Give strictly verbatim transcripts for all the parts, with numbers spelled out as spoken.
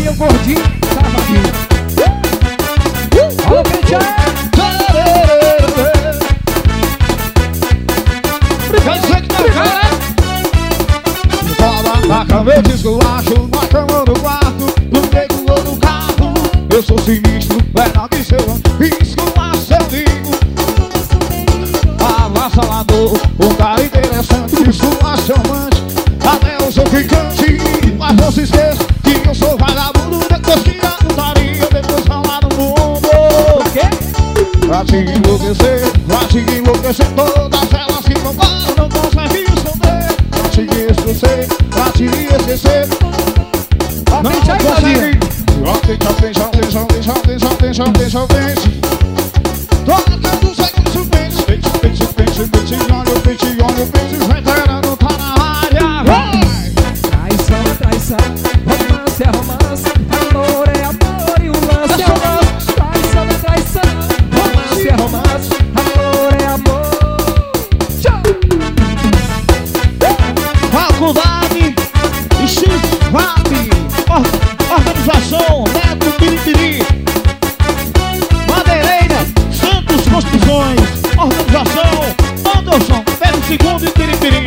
aí o gordinho tava aqui. Olha o pente aí. Quer dizer que tá cara? Fala na cama, eu desgolacho, na cama do quarto, no beco ou no carro. Eu sou sinistro, é nada de seu esculacho, eu digo. Avassalador, um cara interessante, esculacho amante, até o seu ficante. Mas não se esqueça que eu sou vagabundo, depois que a putaria, depois falar no mundo. Pra te enlouquecer, pra te enlouquecer, todas elas que vão lá, não conseguem esconder. Pra te esquecer, pra te esquecer, não consegue. Atenção, atenção, atenção, atenção, atenção, atenção, atenção, atenção. Tocando os ecos, o pente, pente, pente, pente, pente, olha o pente, olha o pente, veterano tá na área, vai! Traição é traição, romance é romance, amor é amor e o lance é o lance. Traição é traição, romance é romance, amor é amor. Tchau! Faculdade e X-Vap, organização Neto Piripiri, Madeireira, Santos Construções, organização Anderson, Pedro segundo e Piripiri.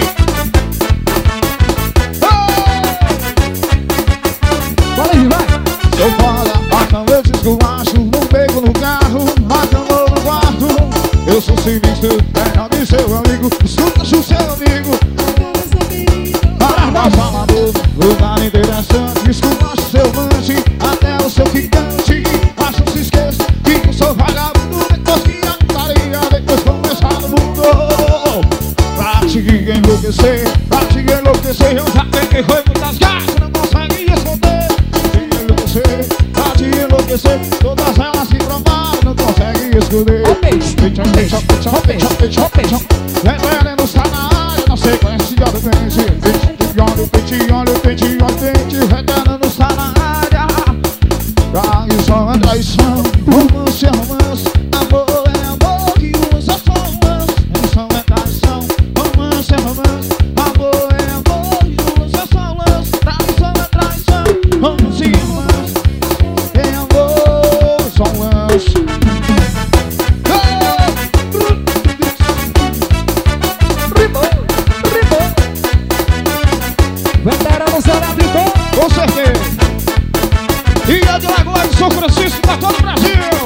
Bora aí, vai! Eu falo, bacana, eu desgolacho, não pego no carro, bacana no quarto. Eu sou sinistro, terra de seu amigo, escuta o seu amigo. Avassalador, lugar interessante, esculacho seu lance, até o seu ficante. Mas não se esqueça que eu sou vagabundo, depois que a putaria, depois começar no mundo. Pra te enlouquecer, pra te enlouquecer, eu já peguei foi muitas gatas, não consegue esconder. Te enlouquecer, pra te enlouquecer, todas elas se provaram, não consegue esconder. Ó peixe, Peixe, peixe, peixe, peixe, peixe, peixe. Veneno está na área, na sequência de peixe. Olha o pente, olha o pente, olha o pente, veterano está na área. Traição é traição, romance é romance, amor é amor e o lance é só romance. Traição é traição, romance é romance, amor é amor e o lance é só lance. Traição é traição, romance e romance, é amor, só lance. Veterano será brigou. Com certeza. E a de Lagoa de São Francisco para todo o Brasil.